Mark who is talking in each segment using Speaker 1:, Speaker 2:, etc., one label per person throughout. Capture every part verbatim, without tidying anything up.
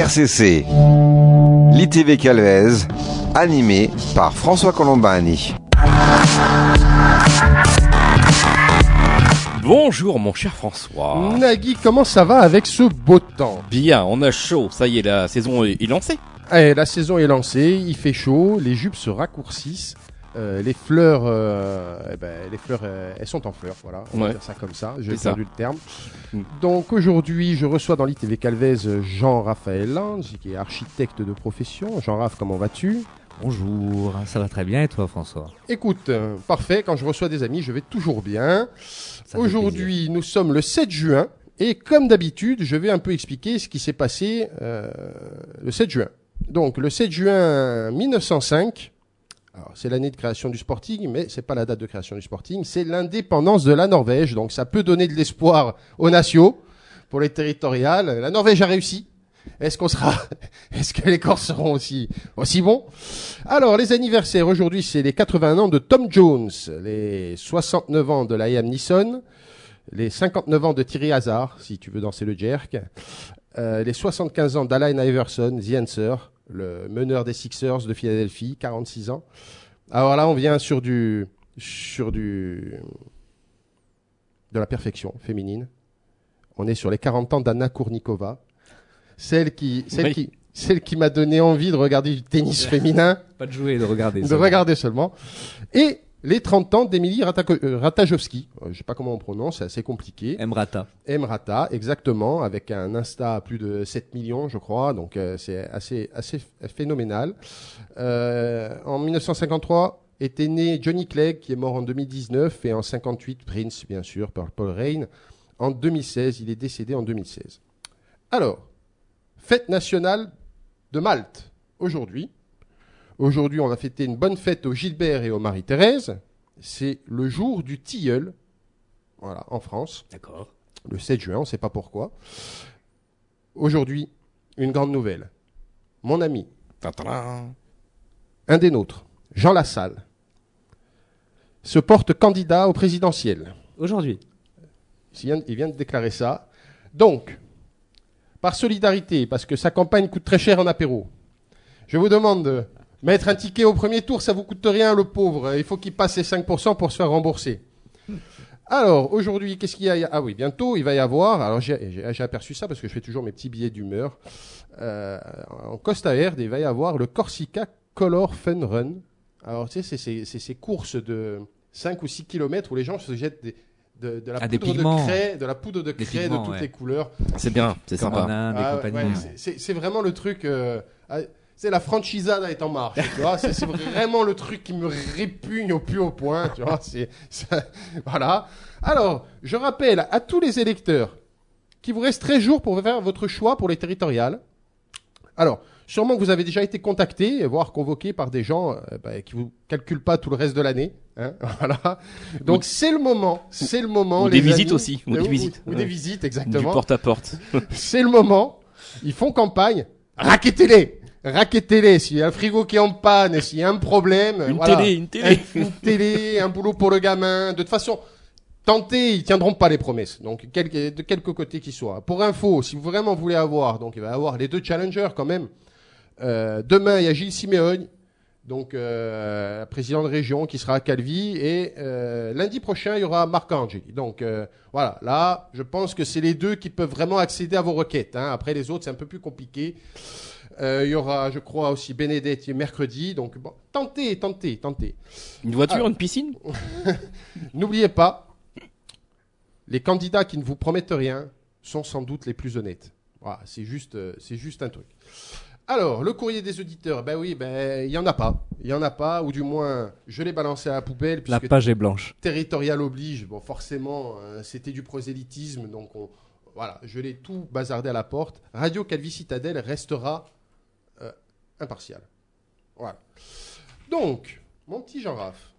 Speaker 1: R C C, l'I T V Calvez, animé par François Colombani.
Speaker 2: Bonjour mon cher François.
Speaker 3: Nagui, comment ça va avec ce beau temps?
Speaker 2: Bien, on a chaud, ça y est, la saison est lancée.
Speaker 3: Allez, la saison est lancée, il fait chaud, les jupes se raccourcissent, euh, les fleurs, euh, eh ben, les fleurs, euh, elles sont en fleurs, voilà, on va
Speaker 2: Ouais.
Speaker 3: dire ça comme ça, j'ai
Speaker 2: C'est
Speaker 3: perdu
Speaker 2: ça.
Speaker 3: le terme.
Speaker 2: Mm.
Speaker 3: Donc aujourd'hui, je reçois dans l'I T V Calvez Jean-Raphaël Lange, qui est architecte de profession. Jean-Raph, comment vas-tu?
Speaker 4: Bonjour, ça va très bien et toi François?
Speaker 3: Écoute, euh, parfait, quand je reçois des amis, je vais toujours bien.
Speaker 4: Ça fait
Speaker 3: Aujourd'hui, nous sommes le sept juin, et comme d'habitude, je vais un peu expliquer ce qui s'est passé euh, le sept juin. Donc, le sept juin mille neuf cent cinq, alors, c'est l'année de création du Sporting, mais c'est pas la date de création du Sporting, c'est l'indépendance de la Norvège, donc ça peut donner de l'espoir aux nations, pour les territoriales. La Norvège a réussi. Est-ce qu'on sera, est-ce que les Corses seront aussi, aussi bons? Alors, les anniversaires, aujourd'hui, c'est les quatre-vingts ans de Tom Jones, les soixante-neuf ans de Liam Neeson, les cinquante-neuf ans de Thierry Hazard, si tu veux danser le jerk, euh, les soixante-quinze ans d'Allen Iverson, The Answer, le meneur des Sixers de Philadelphie, quarante-six ans. Alors là, on vient sur du, sur du, de la perfection féminine. On est sur les quarante ans d'Anna Kournikova. Celle qui, celle
Speaker 2: Oui.
Speaker 3: qui, celle qui m'a donné envie de regarder du tennis féminin,
Speaker 4: Pas de jouer, de regarder.
Speaker 3: de
Speaker 4: ça.
Speaker 3: regarder seulement. Et les trente ans d'Emilie Ratako- euh, Ratajkowski. Euh, je sais pas comment on prononce, c'est assez compliqué.
Speaker 4: Emrata.
Speaker 3: Emrata, exactement, avec un Insta à plus de sept millions, je crois. Donc, euh, c'est assez, assez f- phénoménal. Euh, en mille neuf cent cinquante-trois était né Johnny Clegg, qui est mort en deux mille dix-neuf, et en cinquante-huit, Prince, bien sûr, par Paul Rain. En deux mille seize, il est décédé en deux mille seize. Alors, fête nationale de Malte, aujourd'hui. Aujourd'hui, on a fêté une bonne fête au Gilbert et au Marie-Thérèse. C'est le jour du tilleul, voilà, en France,
Speaker 4: D'accord.
Speaker 3: le sept juin, on ne sait pas pourquoi. Aujourd'hui, une grande nouvelle. Mon ami,
Speaker 2: Tadam.
Speaker 3: un des nôtres, Jean Lassalle, se porte candidat au présidentiel.
Speaker 4: Aujourd'hui.
Speaker 3: Il vient, il vient de déclarer ça. Donc, par solidarité, parce que sa campagne coûte très cher en apéro, je vous demande de mettre un ticket au premier tour, ça vous coûte rien, le pauvre. Il faut qu'il passe les cinq pour cent pour se faire rembourser. Alors, aujourd'hui, qu'est-ce qu'il y a? Ah oui, bientôt, il va y avoir, alors j'ai, j'ai, j'ai aperçu ça parce que je fais toujours mes petits billets d'humeur, euh, en Costa Verde, il va y avoir le Corsica Color Fun Run. Alors, tu sais, c'est, c'est, c'est ces courses de cinq ou six kilomètres où les gens se jettent des, de, de la
Speaker 4: Ah, des
Speaker 3: poudre de
Speaker 4: pigments.
Speaker 3: craie, de la poudre de
Speaker 4: Des
Speaker 3: craie
Speaker 4: pigments,
Speaker 3: de toutes
Speaker 4: ouais.
Speaker 3: les couleurs.
Speaker 2: C'est bien, c'est
Speaker 4: Comme
Speaker 2: sympa.
Speaker 4: en Inde et
Speaker 3: Ah,
Speaker 4: compagnie.
Speaker 3: ouais,
Speaker 4: ouais.
Speaker 3: c'est, c'est, c'est vraiment le truc. Euh, ah, c'est la franchisade est en marche, tu vois. C'est, c'est vraiment le truc qui me répugne au plus haut point, tu vois. C'est, ça- voilà. Alors, je rappelle à tous les électeurs qu'il vous reste treize jours pour faire votre choix pour les territoriales. Alors, sûrement que vous avez déjà été contacté, voire convoqué par des gens euh, bah, qui vous calculent pas tout le reste de l'année. Hein, voilà. Donc,
Speaker 2: Ou-
Speaker 3: c'est le moment. C'est le moment.
Speaker 2: ou
Speaker 3: les
Speaker 2: des visites
Speaker 3: amis.
Speaker 2: aussi, ou
Speaker 3: Euh,
Speaker 2: des visites.
Speaker 3: Ou, ou
Speaker 2: Ouais.
Speaker 3: des visites,
Speaker 2: Du
Speaker 3: exactement.
Speaker 2: porte-à-porte.
Speaker 3: C'est le moment. Ils font campagne. Raquettez-les. Raquettez-les. S'il y a un frigo qui est en panne, s'il y a un problème.
Speaker 2: Une
Speaker 3: voilà.
Speaker 2: télé, une télé.
Speaker 3: Un- Une télé, un boulot pour le gamin. De toute façon, tentez, ils tiendront pas les promesses. Donc, quelque- de quelque côté qu'ils soient. Pour info, si vous vraiment voulez avoir, donc il va y avoir les deux challengers quand même. Euh, demain, il y a Gilles Siméogne, donc euh, président de région, qui sera à Calvi, et euh, lundi prochain, il y aura Marc Angeli. Donc euh, voilà, là, je pense que c'est les deux qui peuvent vraiment accéder à vos requêtes. Hein. Après les autres, c'est un peu plus compliqué. Euh, il y aura, je crois, aussi Bénédette mercredi. Donc bon, tentez, tentez, tentez.
Speaker 2: Une voiture,
Speaker 3: Ah.
Speaker 2: une piscine.
Speaker 3: N'oubliez pas, les candidats qui ne vous promettent rien sont sans doute les plus honnêtes. Voilà, c'est juste, euh, c'est juste un truc. Alors, le courrier des auditeurs, ben oui, ben il y en a pas, il y en a pas, ou du moins, je l'ai balancé à la poubelle
Speaker 4: La
Speaker 3: puisque
Speaker 4: page est blanche.
Speaker 3: territorial oblige. Bon, forcément, euh, c'était du prosélytisme, donc on, voilà, je l'ai tout bazardé à la porte. Radio Calvi Citadelle restera euh, impartial. Voilà. Donc, mon petit Jean-Raph,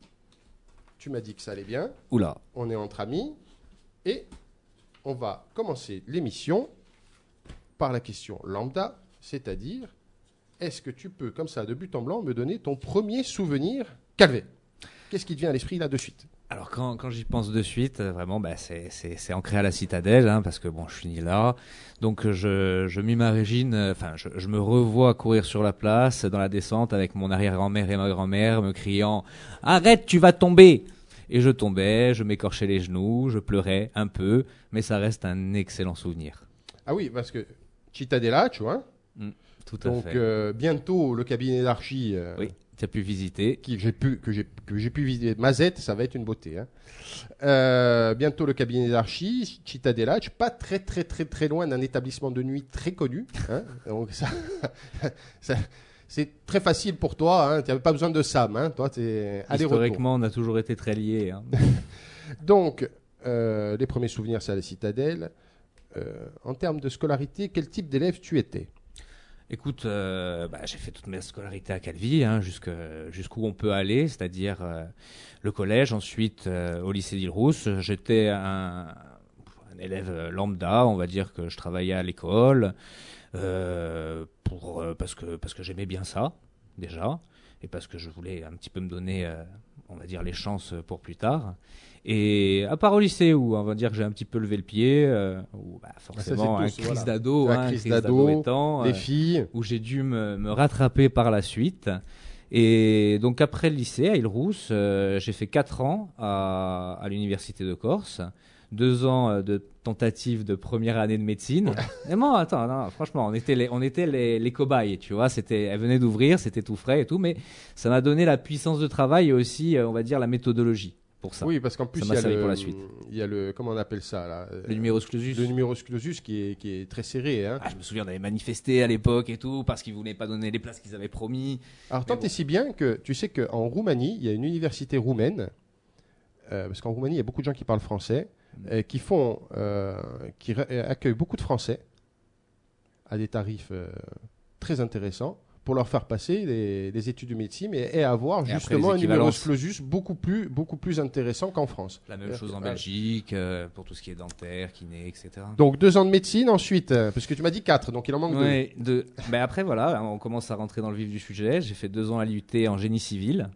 Speaker 3: tu m'as dit que ça allait bien.
Speaker 4: Oula.
Speaker 3: On est entre amis et on va commencer l'émission par la question lambda, c'est-à-dire, est-ce que tu peux, comme ça, de but en blanc, me donner ton premier souvenir Calvé? Qu'est-ce qui te vient à l'esprit là de suite?
Speaker 4: Alors quand, quand j'y pense de suite, euh, vraiment, bah, c'est, c'est, c'est ancré à la citadelle, hein, parce que bon, je suis né là. Donc, je, je m'imagine, enfin, je, je me revois courir sur la place, dans la descente, avec mon arrière-grand-mère et ma grand-mère, me criant « Arrête, tu vas tomber !» Et je tombais, je m'écorchais les genoux, je pleurais un peu, mais ça reste un excellent souvenir.
Speaker 3: Ah oui, parce que Cittadella, tu vois.
Speaker 4: Mm, tout à
Speaker 3: Donc
Speaker 4: fait.
Speaker 3: euh, bientôt le cabinet d'archi euh,
Speaker 4: Oui, tu as pu visiter.
Speaker 3: qui, j'ai pu, que, j'ai, que j'ai pu visiter. Mazette, ça va être une beauté. Hein. Euh, bientôt le cabinet d'archi, Cittadella, pas très très très très loin d'un établissement de nuit très connu. Hein. Donc ça, ça, c'est très facile pour toi. Hein. Tu n'avais pas besoin de Sam. Hein. Toi, t'es aller-retour.
Speaker 4: Historiquement, on a toujours été très liés. Hein.
Speaker 3: Donc, euh, les premiers souvenirs, c'est à la citadelle. Euh, en termes de scolarité, quel type d'élève tu étais?
Speaker 4: Écoute, euh, bah, j'ai fait toute ma scolarité à Calvi, hein, jusque, jusqu'où on peut aller, c'est-à-dire euh, le collège, ensuite euh, au lycée d'Île-Rousse. J'étais un, un élève lambda, on va dire que je travaillais à l'école, euh, pour, euh, parce que, parce que j'aimais bien ça, déjà, et parce que je voulais un petit peu me donner, euh, on va dire, les chances pour plus tard. Et à part au lycée où on va dire que j'ai un petit peu levé le pied, euh, où bah, forcément
Speaker 3: ça,
Speaker 4: un
Speaker 3: c'est tous,
Speaker 4: crise
Speaker 3: voilà.
Speaker 4: d'ado,
Speaker 3: La
Speaker 4: hein,
Speaker 3: crise
Speaker 4: crise
Speaker 3: d'ado,
Speaker 4: d'ado étant,
Speaker 3: les
Speaker 4: euh,
Speaker 3: filles.
Speaker 4: où j'ai dû me, me rattraper par la suite. Et donc après le lycée à Île-Rousse, euh, j'ai fait quatre ans à, à l'université de Corse, deux ans euh, de tentative de première année de médecine. Et non, attends, non, franchement, on était les, on était les, les cobayes, tu vois. C'était, elle venait d'ouvrir, c'était tout frais et tout, mais ça m'a donné la puissance de travail et aussi, euh, on va dire, la méthodologie. Pour ça.
Speaker 3: Oui, parce qu'en plus,
Speaker 4: Ça
Speaker 3: il
Speaker 4: m'a
Speaker 3: y, a
Speaker 4: servi
Speaker 3: le,
Speaker 4: pour la suite.
Speaker 3: il y a le. Comment on appelle ça là
Speaker 4: Le numerus clausus.
Speaker 3: Le numerus clausus qui est, qui est très serré. Hein.
Speaker 4: Ah, je me souviens, on avait manifesté à l'époque et tout, parce qu'ils voulaient pas donner les places qu'ils avaient promis.
Speaker 3: Alors, tant
Speaker 4: bon.
Speaker 3: et si bien que tu sais qu'en Roumanie, il y a une université roumaine, euh, parce qu'en Roumanie, il y a beaucoup de gens qui parlent français, euh, qui font. Euh, qui ra- accueillent beaucoup de Français à des tarifs euh, très intéressants, pour leur faire passer les, les études de médecine et, et avoir
Speaker 4: Et après,
Speaker 3: justement
Speaker 4: les
Speaker 3: un numerus
Speaker 4: équivalences.
Speaker 3: clausus beaucoup plus, beaucoup plus intéressant qu'en France.
Speaker 4: La même
Speaker 3: Euh,
Speaker 4: chose en
Speaker 3: euh,
Speaker 4: Belgique, euh, pour tout ce qui est dentaire, kiné, et cetera.
Speaker 3: Donc deux ans de médecine ensuite, euh, parce que tu m'as dit quatre, donc il en manque deux.
Speaker 4: Ouais, de... ben après, voilà, on commence à rentrer dans le vif du sujet. J'ai fait deux ans à l'I U T en génie civil.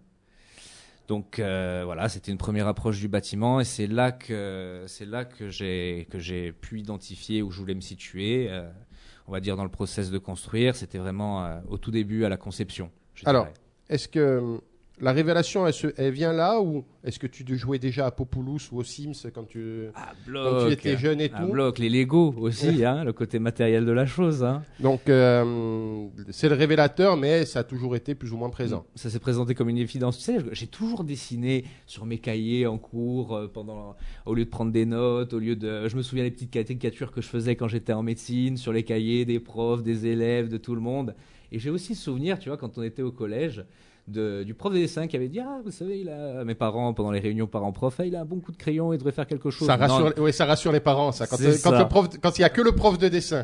Speaker 4: Donc euh, voilà, c'était une première approche du bâtiment et c'est là que c'est là que j'ai que j'ai pu identifier où je voulais me situer. Euh, on va dire dans le process de construire, c'était vraiment euh, au tout début à la conception. je
Speaker 3: Alors,
Speaker 4: dirais.
Speaker 3: est-ce que euh, la révélation, elle, se- elle vient là ou est-ce que tu jouais déjà à Populous ou aux Sims quand tu,
Speaker 4: Ah,
Speaker 3: quand
Speaker 4: bloc,
Speaker 3: tu étais jeune et
Speaker 4: un
Speaker 3: tout?
Speaker 4: bloc, les Lego aussi, hein, le côté matériel de la chose. Hein.
Speaker 3: Donc euh, c'est le révélateur, mais ça a toujours été plus ou moins présent.
Speaker 4: Ça s'est présenté comme une évidence. Tu sais, j'ai toujours dessiné sur mes cahiers en cours, euh, pendant, au lieu de prendre des notes, au lieu de. Je me souviens des petites caricatures que je faisais quand j'étais en médecine, sur les cahiers des profs, des élèves, de tout le monde. Et j'ai aussi souvenir, tu vois, quand on était au collège, de, du prof de dessin qui avait dit ah vous savez il a mes parents pendant les réunions parents-prof ah, il a un bon coup de crayon il devrait faire quelque chose.
Speaker 3: Ça
Speaker 4: Non,
Speaker 3: rassure, ouais, ça rassure les parents, ça. Quand,
Speaker 4: C'est
Speaker 3: euh, quand
Speaker 4: ça.
Speaker 3: le prof, quand il y a que le prof de dessin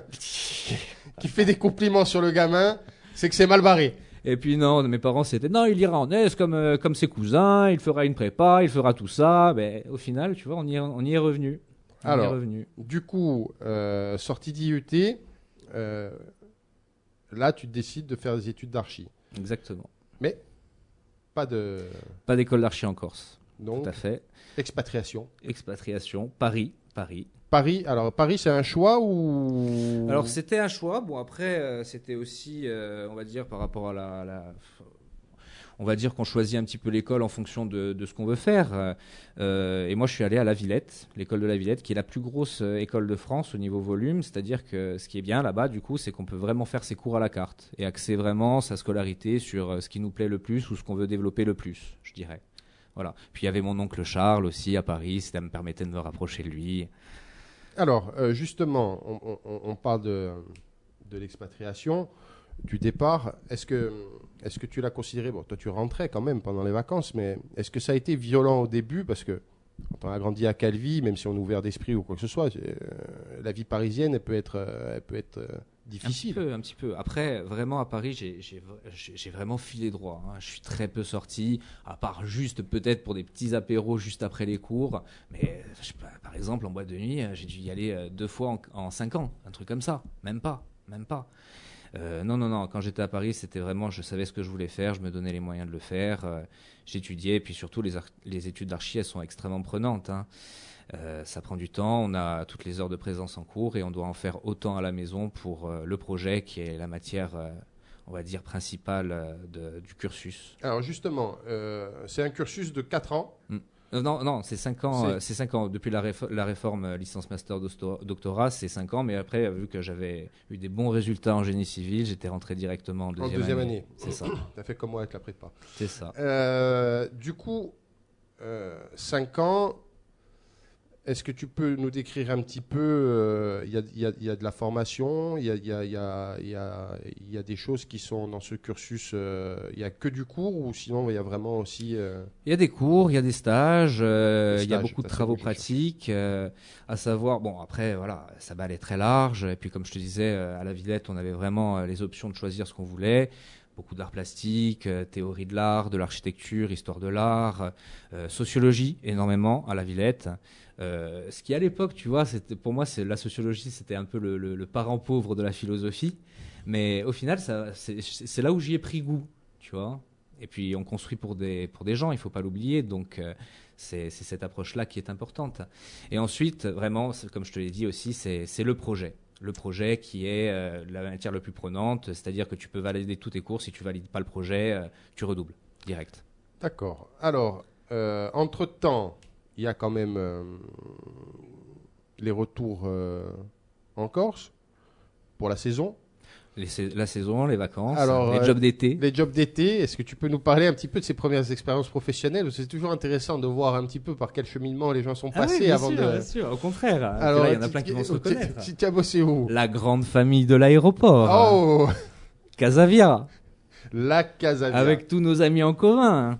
Speaker 3: qui fait des compliments sur le gamin, c'est que c'est mal barré.
Speaker 4: Et puis non, mes parents c'était non, il ira en S comme euh, comme ses cousins, il fera une prépa, il fera tout ça. Ben au final, tu vois, on y est, on y est revenu. On y
Speaker 3: Alors.
Speaker 4: est revenu.
Speaker 3: Du coup, euh, sortie d'I U T, euh, là tu décides de faire des études d'archi.
Speaker 4: Exactement.
Speaker 3: Mais pas de.
Speaker 4: Pas d'école d'archi en Corse.
Speaker 3: Donc,
Speaker 4: Tout à fait.
Speaker 3: expatriation.
Speaker 4: Expatriation, Paris, Paris.
Speaker 3: Paris, alors Paris c'est un choix ou.
Speaker 4: Alors c'était un choix. Bon après euh, c'était aussi, euh, on va dire par rapport à la, la- on va dire qu'on choisit un petit peu l'école en fonction de, de ce qu'on veut faire. Euh, et moi je suis allé à la Villette, l'école de la Villette, qui est la plus grosse euh, école de France au niveau volume. C'est-à-dire que ce qui est bien là-bas du coup, c'est qu'on peut vraiment faire ses cours à la carte et axer vraiment sa scolarité sur euh, ce qui nous plaît le plus ou ce qu'on veut développer le plus, je dirais. Voilà. Puis il y avait mon oncle Charles aussi à Paris, ça me permettait de me rapprocher de lui.
Speaker 3: Alors, euh, justement, on, on- on parle de, de l'expatriation, du départ. Est-ce que, est-ce que tu l'as considéré, bon, toi tu rentrais quand même pendant les vacances, mais est-ce que ça a été violent au début? Parce que quand on a grandi à Calvi, même si on est ouvert d'esprit ou quoi que ce soit, euh, la vie parisienne, elle peut être, euh, elle peut être euh,
Speaker 4: Un petit
Speaker 3: difficile.
Speaker 4: peu, un petit peu. Après, vraiment à Paris, j'ai- j'ai j'ai- j'ai vraiment filé droit. Hein. Je suis très peu sorti, à part juste peut-être pour des petits apéros juste après les cours. Mais je sais pas, par exemple, en boîte de nuit, euh, j'ai dû y aller euh, deux fois en, en cinq ans, un truc comme ça. Même pas, même pas. Euh, non, non, non. Quand j'étais à Paris, c'était vraiment, je savais ce que je voulais faire, je me donnais les moyens de le faire. Euh, j'étudiais, et puis surtout, les, ar- les études d'archi, elles sont extrêmement prenantes. Hein. Euh, ça prend du temps, on a toutes les heures de présence en cours et on doit en faire autant à la maison pour euh, le projet qui est la matière, euh, on va dire, principale euh, de, du cursus.
Speaker 3: Alors justement, euh, c'est un cursus de quatre ans.
Speaker 4: Mm. Euh, non, non, c'est cinq ans.
Speaker 3: C'est-
Speaker 4: euh, C'est cinq ans depuis la, réfo- la réforme euh, licence master dosto- doctorat, c'est cinq ans. Mais après, euh, vu que j'avais eu des bons résultats en génie civil, j'étais rentré directement en
Speaker 3: En
Speaker 4: deuxième,
Speaker 3: deuxième
Speaker 4: année.
Speaker 3: année.
Speaker 4: C'est ça,
Speaker 3: Tu as fait comme moi avec la prépa.
Speaker 4: c'est ça.
Speaker 3: Euh, du coup, euh, cinq ans, est-ce que tu peux nous décrire un petit peu, euh, il y, a, il y a- il y a de la formation, il y a, il y a- il y a- il y a- il y a des choses qui sont dans ce cursus, euh, il n'y a que du cours ou sinon il y a vraiment aussi... euh,
Speaker 4: Il y a des cours, il y a des stages, euh,
Speaker 3: Des
Speaker 4: il y a
Speaker 3: stages,
Speaker 4: beaucoup de
Speaker 3: ça, c'est
Speaker 4: travaux
Speaker 3: bon, je cherche.
Speaker 4: pratiques, euh, à savoir, bon après voilà, ça balait très large, et puis comme je te disais, euh, à la Villette, on avait vraiment euh, les options de choisir ce qu'on voulait, beaucoup d'art plastique, euh, théorie de l'art, de l'architecture, histoire de l'art, euh, sociologie énormément à la Villette. Euh, ce qui à l'époque, tu vois, c'était, pour moi, c'est, la sociologie, c'était un peu le, le- le parent pauvre de la philosophie, mais au final, ça, c'est, c'est là où j'y ai pris goût, tu vois. Et puis on construit pour des, pour des gens, il ne faut pas l'oublier. Donc euh, c'est, c'est cette approche-là qui est importante. Et ensuite, vraiment, c'est- comme je te l'ai dit aussi, c'est, c'est le projet. Le projet qui est euh, la matière la plus prenante, c'est-à-dire que tu peux valider tous tes cours. Si tu ne valides pas le projet, euh, tu redoubles direct.
Speaker 3: D'accord. Alors, euh, entre-temps, il y a quand même euh, les retours euh, en Corse pour la saison.
Speaker 4: Les sa- la saison, les vacances,
Speaker 3: Alors,
Speaker 4: les
Speaker 3: euh,
Speaker 4: jobs d'été.
Speaker 3: Les jobs d'été, est-ce que tu peux nous parler un petit peu de ces premières expériences professionnelles? C'est toujours intéressant de voir un petit peu par quel cheminement les gens sont
Speaker 4: Ah oui,
Speaker 3: passés
Speaker 4: bien
Speaker 3: avant
Speaker 4: sûr,
Speaker 3: de...
Speaker 4: bien sûr, au contraire. Parce que
Speaker 3: Alors,
Speaker 4: là, il y en a
Speaker 3: tu-
Speaker 4: plein qui vont se
Speaker 3: tu-
Speaker 4: reconnaître.
Speaker 3: Tu tu as bossé où?
Speaker 4: La grande famille de l'aéroport,
Speaker 3: Oh,
Speaker 4: Casavia,
Speaker 3: la Casavia.
Speaker 4: avec tous nos amis en commun.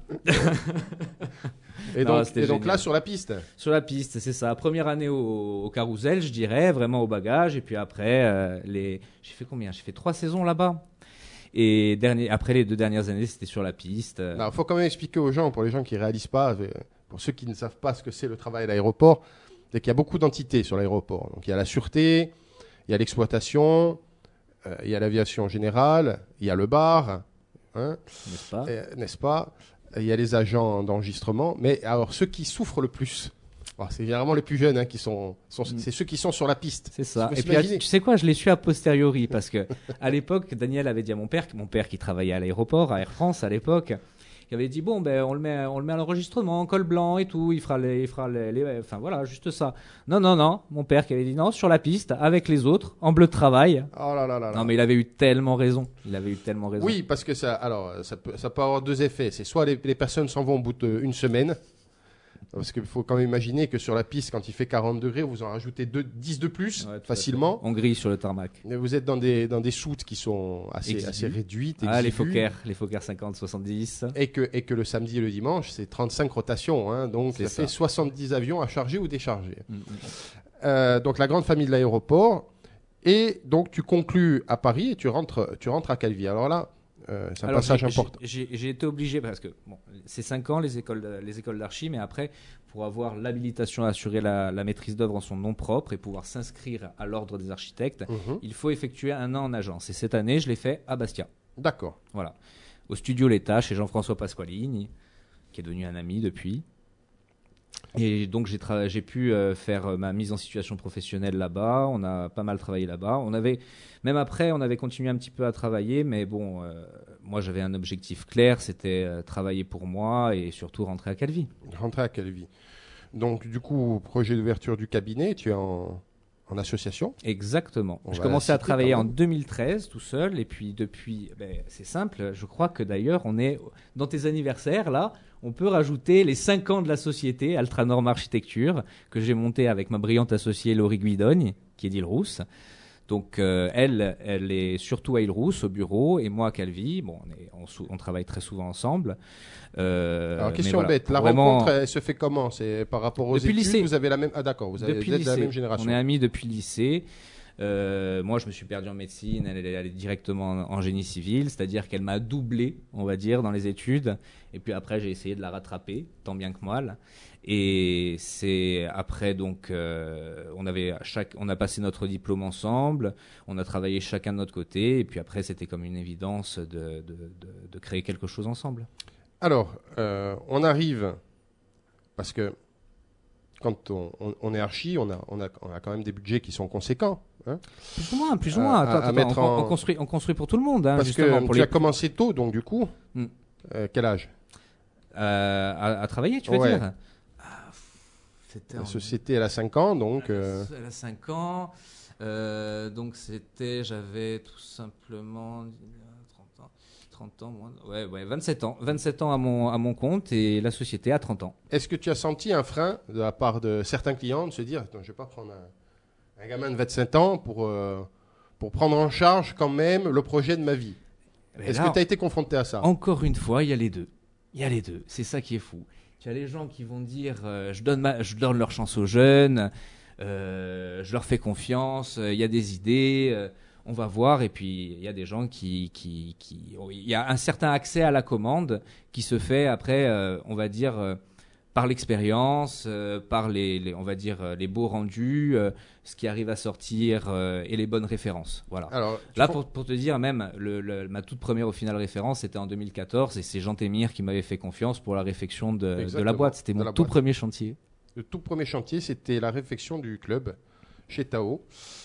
Speaker 3: Et
Speaker 4: Non,
Speaker 3: donc,
Speaker 4: c'était
Speaker 3: et donc
Speaker 4: génial.
Speaker 3: là, sur la piste.
Speaker 4: Sur la piste, c'est ça. Première année au, au carrousel, je dirais, vraiment au bagage. Et puis après, euh, les... j'ai fait combien? J'ai fait trois saisons là-bas. Et dernier... après les deux dernières années, c'était sur la piste. Euh,
Speaker 3: Il faut quand même expliquer aux gens, pour les gens qui ne réalisent pas, euh, pour ceux qui ne savent pas ce que c'est le travail à l'aéroport, c'est qu'il y a beaucoup d'entités sur l'aéroport. Donc il y a la sûreté, il y a l'exploitation, euh, il y a l'aviation générale, il y a le bar, hein,
Speaker 4: n'est-ce pas?
Speaker 3: euh, n'est-ce pas? Il y a les agents d'enregistrement. Mais alors ceux qui souffrent le plus, alors, c'est généralement les plus jeunes, hein, qui sont, sont
Speaker 4: Mm.
Speaker 3: c'est ceux qui sont sur la piste.
Speaker 4: C'est ça.
Speaker 3: Tu peux
Speaker 4: Et puis,
Speaker 3: s'imaginer.
Speaker 4: tu sais quoi, je l'ai su a posteriori parce que à l'époque, Daniel avait dit à mon père, mon père qui travaillait à l'aéroport, à Air France à l'époque, il avait dit bon ben on le met, on le met à l'enregistrement, col blanc et tout, il fera les, il fera les, les- enfin voilà, juste ça. Non non non, mon père qui avait dit non sur la piste avec les autres en bleu de travail.
Speaker 3: Oh là là là là.
Speaker 4: Non mais il avait eu tellement raison. Il avait eu tellement raison.
Speaker 3: Oui, parce que ça, alors, ça peut, ça peut avoir deux effets. C'est soit les, les personnes s'en vont au bout d'une semaine, parce qu'il faut quand même imaginer que sur la piste, quand il fait quarante degrés, vous en rajoutez deux, dix de plus
Speaker 4: Ouais, tout à
Speaker 3: facilement.
Speaker 4: fait. On grille sur le tarmac.
Speaker 3: Mais vous êtes dans des, dans des soutes qui sont assez,
Speaker 4: Exigus.
Speaker 3: assez réduites.
Speaker 4: Ah les
Speaker 3: exiguës.
Speaker 4: Fokker, les Fokker cinquante soixante-dix.
Speaker 3: Et que, et que le samedi et le dimanche, c'est trente-cinq rotations. Hein, donc
Speaker 4: C'est
Speaker 3: ça,
Speaker 4: ça.
Speaker 3: fait soixante-dix avions à charger ou décharger.
Speaker 4: Mm, mm.
Speaker 3: Euh, donc la grande famille de l'aéroport. Et donc tu conclus à Paris et tu rentres, tu rentres à Calvi. Alors là, euh, c'est un
Speaker 4: Alors,
Speaker 3: passage
Speaker 4: j'ai-
Speaker 3: important.
Speaker 4: J'ai j'ai été obligé parce que bon, c'est cinq ans les écoles de- les écoles d'archi, mais après pour avoir l'habilitation à assurer la, la maîtrise d'œuvre en son nom propre et pouvoir s'inscrire à l'ordre des architectes,
Speaker 3: Mhm.
Speaker 4: il faut effectuer un an en agence. Et cette année, je l'ai fait à Bastia.
Speaker 3: D'accord.
Speaker 4: Voilà, au studio L'État chez Jean-François Pasqualini, qui est devenu un ami depuis. Et donc j'ai tra- j'ai pu euh, faire euh, ma mise en situation professionnelle là-bas. On a pas mal travaillé là-bas. On avait même après, on avait continué un petit peu à travailler, mais bon, euh, moi j'avais un objectif clair, c'était euh, travailler pour moi et surtout rentrer à Calvi.
Speaker 3: Rentrer à Calvi. Donc, du coup, projet d'ouverture du cabinet, tu es en, en association.
Speaker 4: Exactement.
Speaker 3: On
Speaker 4: je
Speaker 3: va
Speaker 4: commençais
Speaker 3: la
Speaker 4: à
Speaker 3: citer
Speaker 4: travailler
Speaker 3: quand
Speaker 4: en
Speaker 3: même.
Speaker 4: deux mille treize tout seul, et puis depuis, ben, c'est simple. Je crois que d'ailleurs, on est dans tes anniversaires là. On peut rajouter les cinq ans de la société Altranorm Architecture que j'ai montée avec ma brillante associée Laurie Guidogne, qui est d'Île-Rousse. Donc euh, elle, elle est surtout à Île-Rousse au bureau et moi à Calvi. Bon, on, est, on, sou- on travaille très souvent ensemble. Euh,
Speaker 3: Alors,
Speaker 4: mais
Speaker 3: question
Speaker 4: voilà,
Speaker 3: bête,
Speaker 4: pour
Speaker 3: la
Speaker 4: vraiment-
Speaker 3: rencontre, elle se fait comment? C'est par rapport aux
Speaker 4: Depuis le
Speaker 3: études,
Speaker 4: lycée.
Speaker 3: vous avez la même... Ah d'accord, vous, avez,
Speaker 4: depuis
Speaker 3: vous êtes
Speaker 4: le
Speaker 3: de la
Speaker 4: lycée.
Speaker 3: même génération.
Speaker 4: On est amis depuis le lycée. Euh, moi, je me suis perdu en médecine, elle est allée directement en, en génie civil, c'est-à-dire qu'elle m'a doublé, on va dire, dans les études. Et puis après, j'ai essayé de la rattraper, tant bien que mal. Et c'est après, donc, euh, on, avait chaque, on a passé notre diplôme ensemble, on a travaillé chacun de notre côté. Et puis après, c'était comme une évidence de, de, de, de créer quelque chose ensemble.
Speaker 3: Alors, euh, on arrive, parce que quand on, on, on est archi, on a, on, a, on a quand même des budgets qui sont conséquents. Hein,
Speaker 4: plus ou moins, plus ou moins.
Speaker 3: À,
Speaker 4: attends,
Speaker 3: à
Speaker 4: attends,
Speaker 3: mettre
Speaker 4: on,
Speaker 3: en...
Speaker 4: on, construit, on construit pour tout le monde. Hein,
Speaker 3: parce
Speaker 4: justement,
Speaker 3: que
Speaker 4: pour
Speaker 3: tu
Speaker 4: les...
Speaker 3: as commencé tôt, donc du coup,
Speaker 4: mm.
Speaker 3: euh, quel âge
Speaker 4: euh, à, à travailler, tu veux
Speaker 3: ouais.
Speaker 4: dire ah, c'était
Speaker 3: La
Speaker 4: en...
Speaker 3: société, elle a cinq ans, donc... Euh...
Speaker 4: Elle a cinq ans. Euh, donc c'était, j'avais tout simplement trente ans, trente ans, moins, ouais, ouais, vingt-sept ans, vingt-sept ans à mon, à mon compte et la société à trente ans.
Speaker 3: Est-ce que tu as senti un frein de la part de certains clients de se dire, attends, je vais pas prendre un, un gamin de vingt-sept ans pour, euh, pour prendre en charge quand même le projet de ma vie?
Speaker 4: Mais
Speaker 3: Est-ce
Speaker 4: là,
Speaker 3: que tu as été confronté à ça?
Speaker 4: Encore une fois, il y a les deux. Il y a les deux. C'est ça qui est fou. Tu as les gens qui vont dire, euh, je donne ma, je donne leur chance aux jeunes. Euh, je leur fais confiance, il euh, y a des idées, euh, on va voir. Et puis il y a des gens qui, qui, qui, il y a un certain accès à la commande qui se fait après, euh, on va dire euh, par l'expérience, euh, par les, les, on va dire euh, les beaux rendus, euh, ce qui arrive à sortir euh, et les bonnes références. Voilà.
Speaker 3: Alors,
Speaker 4: là, pour, pour te dire, même le, le, ma toute première au final référence, c'était en deux mille quatorze et c'est Jean Témire qui m'avait fait confiance pour la réfection de, de la boîte. C'était mon tout boîte. Premier chantier.
Speaker 3: Le tout premier chantier, c'était la réfection du club chez Tao.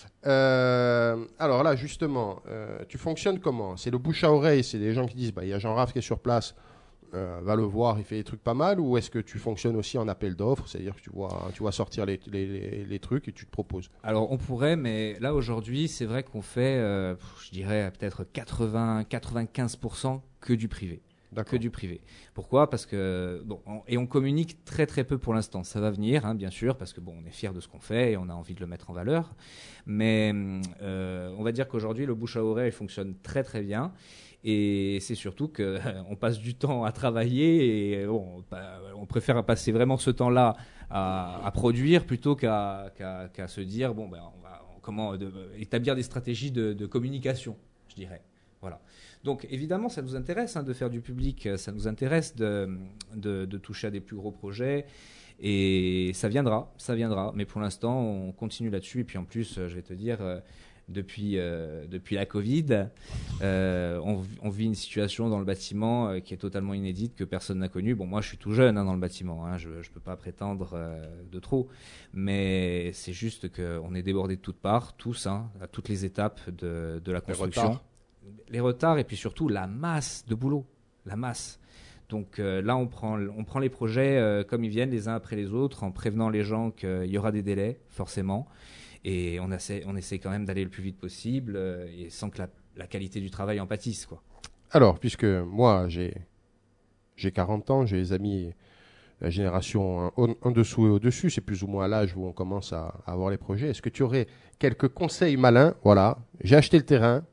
Speaker 3: Euh, alors là, justement, euh, tu fonctionnes comment? C'est le bouche à oreille, c'est des gens qui disent, bah, il y a Jean-Raph qui est sur place, euh, va le voir, il fait des trucs pas mal, ou est-ce que tu fonctionnes aussi en appel d'offres, c'est-à-dire que tu vois, tu vois sortir les, les, les, les trucs et tu te proposes?
Speaker 4: Alors on pourrait, mais là aujourd'hui, c'est vrai qu'on fait, euh, je dirais peut-être quatre-vingts à quatre-vingt-quinze pour cent que du privé. Que du privé. Pourquoi? Parce que bon, on, et on communique très très peu pour l'instant. Ça va venir, hein, bien sûr, parce que bon, on est fier de ce qu'on fait et on a envie de le mettre en valeur. Mais euh, on va dire qu'aujourd'hui, le bouche à oreille fonctionne très très bien. Et c'est surtout que on passe du temps à travailler et bon, on préfère passer vraiment ce temps-là à, à produire plutôt qu'à, qu'à, qu'à se dire bon ben on va comment de, établir des stratégies de, de communication, je dirais. Voilà. Donc évidemment, ça nous intéresse hein, de faire du public, ça nous intéresse de, de, de toucher à des plus gros projets et ça viendra, ça viendra. Mais pour l'instant, on continue là-dessus. Et puis en plus, je vais te dire, euh, depuis, euh, depuis la Covid, euh, on, on vit une situation dans le bâtiment euh, qui est totalement inédite, que personne n'a connue. Bon, moi, je suis tout jeune hein, dans le bâtiment, hein, je ne peux pas prétendre euh, de trop. Mais c'est juste qu'on est débordé de toutes parts, tous, hein, à toutes les étapes de, de la construction. Les retards et puis surtout la masse de boulot, la masse. Donc euh, là, on prend, on prend les projets euh, comme ils viennent, les uns après les autres, en prévenant les gens qu'il y aura des délais, forcément. Et on essaie, on essaie quand même d'aller le plus vite possible euh, et sans que la, la qualité du travail en pâtisse, quoi.
Speaker 3: Alors, puisque moi, j'ai, j'ai quarante ans, j'ai des amis, la génération en, en dessous et au-dessus, c'est plus ou moins l'âge où on commence à, à avoir les projets. Est-ce que tu aurais quelques conseils malins? Voilà, j'ai acheté le terrain.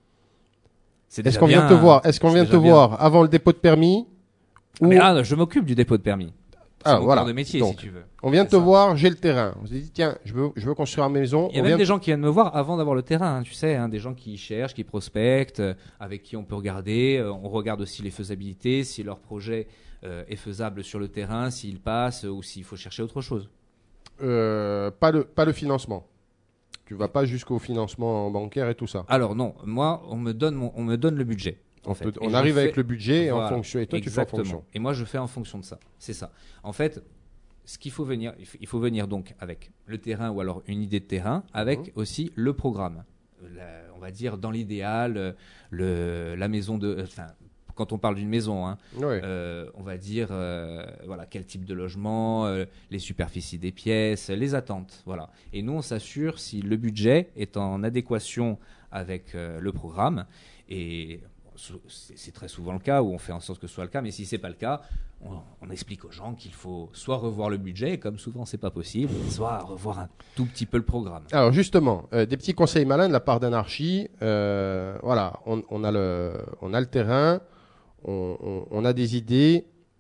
Speaker 3: Est-ce qu'on vient te voir Est-ce qu'on vient te voir avant le dépôt de permis
Speaker 4: ou... Mais ah, je m'occupe du dépôt de permis. C'est
Speaker 3: ah,
Speaker 4: mon
Speaker 3: voilà.
Speaker 4: corps de métier,
Speaker 3: Donc,
Speaker 4: si tu veux.
Speaker 3: On vient
Speaker 4: c'est
Speaker 3: te
Speaker 4: ça.
Speaker 3: voir, j'ai le terrain. On s'est dit tiens, je veux, je veux construire ma maison.
Speaker 4: Il y a
Speaker 3: on
Speaker 4: même
Speaker 3: vient
Speaker 4: des gens qui viennent me voir avant d'avoir le terrain, hein, tu sais, hein, des gens qui cherchent, qui prospectent, euh, avec qui on peut regarder. Euh, on regarde aussi les faisabilités, si leur projet euh, est faisable sur le terrain, s'il passe euh, ou s'il faut chercher autre chose.
Speaker 3: Euh, pas le, pas le financement. Tu vas pas jusqu'au financement bancaire et tout ça.
Speaker 4: Alors non, moi, on me donne, mon, on me donne le budget. En
Speaker 3: on
Speaker 4: fait.
Speaker 3: peut, on arrive
Speaker 4: fais...
Speaker 3: avec le budget
Speaker 4: voilà,
Speaker 3: en fonction, et toi
Speaker 4: exactement.
Speaker 3: tu fais en fonction.
Speaker 4: Et moi je fais en fonction de ça. C'est ça. En fait, ce qu'il faut venir, il faut venir donc avec le terrain ou alors une idée de terrain, avec mmh. aussi le programme. La, on va dire dans l'idéal, le, la maison de, enfin, quand on parle d'une maison, hein,
Speaker 3: ouais.
Speaker 4: euh, on va dire euh, voilà quel type de logement, euh, les superficies des pièces, les attentes, voilà. Et nous on s'assure si le budget est en adéquation avec euh, le programme et c'est très souvent le cas où on fait en sorte que ce soit le cas, mais si c'est pas le cas, on, on explique aux gens qu'il faut soit revoir le budget, et comme souvent c'est pas possible, soit revoir un tout petit peu le programme.
Speaker 3: Alors justement, euh, des petits conseils malins de la part d'un archi. Euh, voilà, on, on a le, on a le terrain, on, on, on a des idées.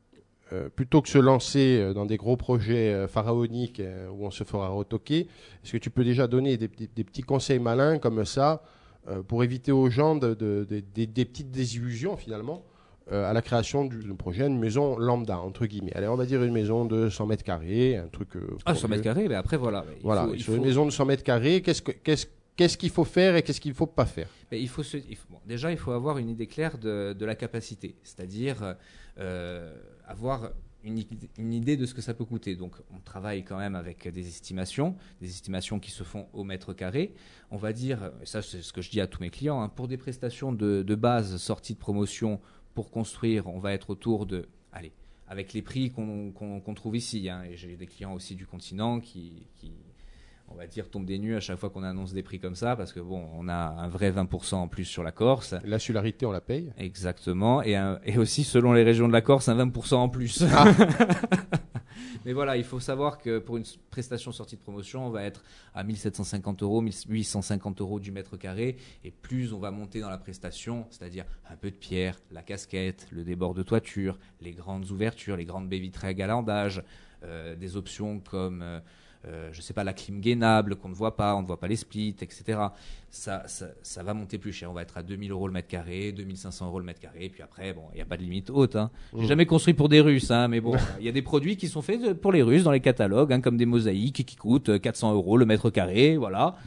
Speaker 3: euh, plutôt que se lancer dans des gros projets euh, pharaoniques euh, où on se fera retoquer, est-ce que tu peux déjà donner des, des, des petits conseils malins comme ça euh, pour éviter aux gens de, de, de, de, des petites désillusions finalement euh, à la création d'un projet, une maison lambda, entre guillemets. Allez, on va dire une maison de cent mètres carrés, un truc... Euh,
Speaker 4: Ah, cent mètres carrés, mais après, voilà. Il
Speaker 3: voilà,
Speaker 4: faut, il
Speaker 3: sur
Speaker 4: faut...
Speaker 3: une maison de cent mètres carrés, qu'est-ce que, qu'est-ce, qu'est-ce qu'il faut faire et qu'est-ce qu'il ne faut pas faire?
Speaker 4: Mais il faut se, il faut, bon, déjà, il faut avoir une idée claire de, de la capacité, c'est-à-dire euh, avoir une, une idée de ce que ça peut coûter. Donc, on travaille quand même avec des estimations, des estimations qui se font au mètre carré. On va dire, et ça c'est ce que je dis à tous mes clients, hein, pour des prestations de, de base sorties de promotion pour construire, on va être autour de, allez, avec les prix qu'on, qu'on, qu'on trouve ici, hein, et j'ai des clients aussi du continent qui, qui on va dire, tombent des nues à chaque fois qu'on annonce des prix comme ça, parce que bon, on a un vrai vingt pour cent en plus sur la Corse.
Speaker 3: L'insularité, on la paye.
Speaker 4: Exactement, et, un, et aussi selon les régions de la Corse, un vingt pour cent en plus. Ah. Mais voilà, il faut savoir que pour une prestation sortie de promotion, on va être à mille sept cent cinquante euros, mille huit cent cinquante euros du mètre carré, et plus on va monter dans la prestation, c'est-à-dire un peu de pierre, la casquette, le débord de toiture, les grandes ouvertures, les grandes baies vitrées à galandage, euh, des options comme... Euh, Euh, je ne sais pas, la clim gainable qu'on ne voit pas, on ne voit pas les splits, et cetera. Ça, ça, ça va monter plus cher. On va être à deux mille euros le mètre carré, deux mille cinq cents euros le mètre carré. Et puis après, bon, il n'y a pas de limite haute. Hein. J'ai mmh. jamais construit pour des Russes, hein, mais bon, il y a des produits qui sont faits pour les Russes dans les catalogues, hein, comme des mosaïques qui coûtent quatre cents euros le mètre carré, voilà.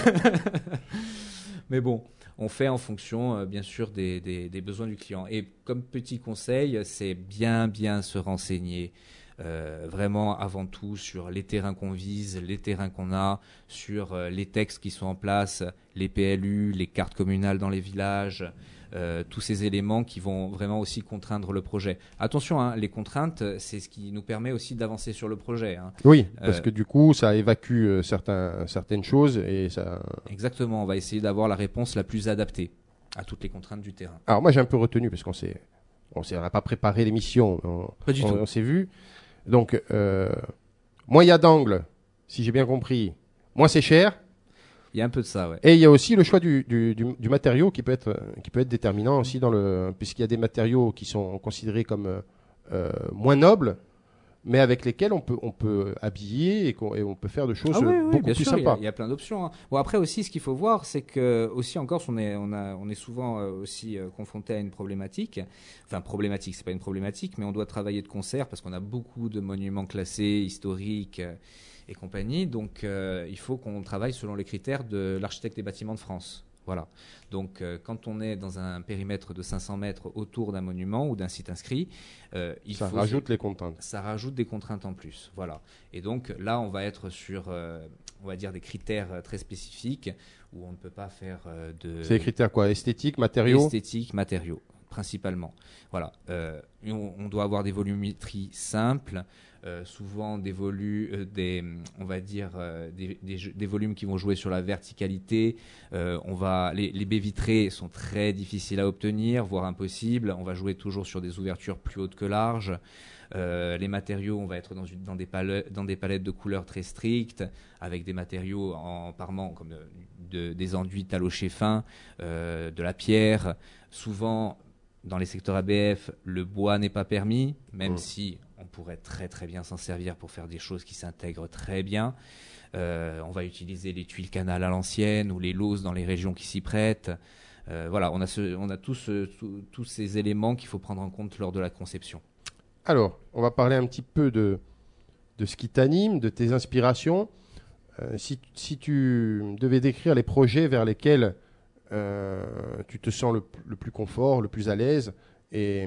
Speaker 4: Mais bon, on fait en fonction, euh, bien sûr, des, des, des besoins du client. Et comme petit conseil, c'est bien, bien se renseigner. Euh, vraiment avant tout sur les terrains qu'on vise, les terrains qu'on a, sur euh, les textes qui sont en place, les P L U, les cartes communales dans les villages, euh, tous ces éléments qui vont vraiment aussi contraindre le projet. Attention, hein, les contraintes, c'est ce qui nous permet aussi d'avancer sur le projet. Hein.
Speaker 3: Oui, parce euh, que du coup, ça évacue euh, certains, certaines choses et ça...
Speaker 4: Exactement, on va essayer d'avoir la réponse la plus adaptée à toutes les contraintes du terrain.
Speaker 3: Alors moi, j'ai un peu retenu parce qu'on s'est, on s'est, on n'a pas préparé l'émission, on,
Speaker 4: pas du
Speaker 3: on,
Speaker 4: tout.
Speaker 3: on s'est vu. Donc, euh, moins il y a d'angles, si j'ai bien compris, moins c'est cher.
Speaker 4: Il y a un peu de ça, ouais.
Speaker 3: Et il y a aussi le choix du, du, du, du matériau qui peut être, qui peut être déterminant aussi dans le, puisqu'il y a des matériaux qui sont considérés comme euh, moins nobles, mais avec lesquels on peut, on peut habiller et, qu'on, et on peut faire de choses
Speaker 4: ah oui,
Speaker 3: beaucoup
Speaker 4: oui, bien
Speaker 3: plus
Speaker 4: sûr,
Speaker 3: sympas.
Speaker 4: Il y, y a plein d'options. Hein. Bon, après aussi, ce qu'il faut voir, c'est que aussi en Corse, on est, on a, on est souvent euh, aussi euh, confronté à une problématique. Enfin, problématique, c'est pas une problématique, mais on doit travailler de concert parce qu'on a beaucoup de monuments classés, historiques euh, et compagnie. Donc, euh, il faut qu'on travaille selon les critères de l'architecte des bâtiments de France. Voilà. Donc, euh, quand on est dans un périmètre de cinq cents mètres autour d'un monument ou d'un site inscrit, euh, il
Speaker 3: ça
Speaker 4: faut
Speaker 3: rajoute les contraintes.
Speaker 4: Ça rajoute des contraintes en plus. Voilà. Et donc là, on va être sur, euh, on va dire, des critères très spécifiques où on ne peut pas faire euh, de.
Speaker 3: C'est des critères quoi? Esthétique, matériaux.
Speaker 4: Esthétique, matériaux, principalement. Voilà. Euh, on, on doit avoir des volumétries simples. Euh, souvent des volumes, euh, des, on va dire euh, des, des, des volumes qui vont jouer sur la verticalité. Euh, on va, les, les baies vitrées sont très difficiles à obtenir, voire impossibles. On va jouer toujours sur des ouvertures plus hautes que larges. Euh, les matériaux, on va être dans, une, dans, des palettes, dans des palettes de couleurs très strictes, avec des matériaux en parement comme de, de, des enduits talochés fins, euh, de la pierre. Souvent, dans les secteurs A B F, le bois n'est pas permis, même mmh. si on pourrait très très bien s'en servir pour faire des choses qui s'intègrent très bien. Euh, on va utiliser les tuiles canal à l'ancienne ou les lauses dans les régions qui s'y prêtent. Euh, voilà, on a, ce, on a tous, tous, tous ces éléments qu'il faut prendre en compte lors de la conception.
Speaker 3: Alors, on va parler un petit peu de, de ce qui t'anime, de tes inspirations. Euh, si, si tu devais décrire les projets vers lesquels euh, tu te sens le, le plus confort, le plus à l'aise, et,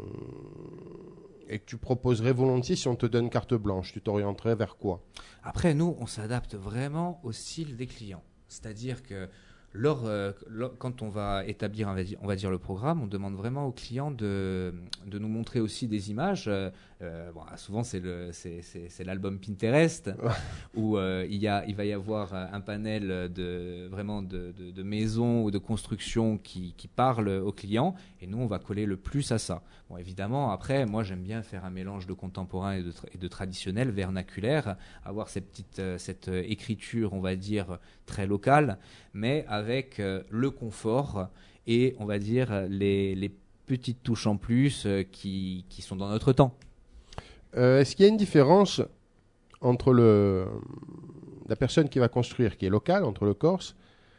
Speaker 3: et que tu proposerais volontiers si on te donne carte blanche, tu t'orienterais vers quoi?
Speaker 4: Après, nous, on s'adapte vraiment au style des clients. C'est-à-dire que lors, euh, lors, quand on va établir, on va, dire, on va dire le programme, on demande vraiment aux clients de, de nous montrer aussi des images. Euh, euh, bon, souvent, c'est, le, c'est, c'est, c'est l'album Pinterest où euh, il, y a, il va y avoir un panel de, vraiment de, de, de maisons ou de constructions qui, qui parlent aux clients. Et nous, on va coller le plus à ça. Bon, évidemment, après, moi, j'aime bien faire un mélange de contemporain et de, et de traditionnel, vernaculaire, avoir cette, petite, cette écriture, on va dire, très locale, mais avec euh, le confort et, on va dire, les, les petites touches en plus euh, qui, qui sont dans notre temps.
Speaker 3: Euh, est-ce qu'il y a une différence entre le, la personne qui va construire, qui est locale, entre le Corse,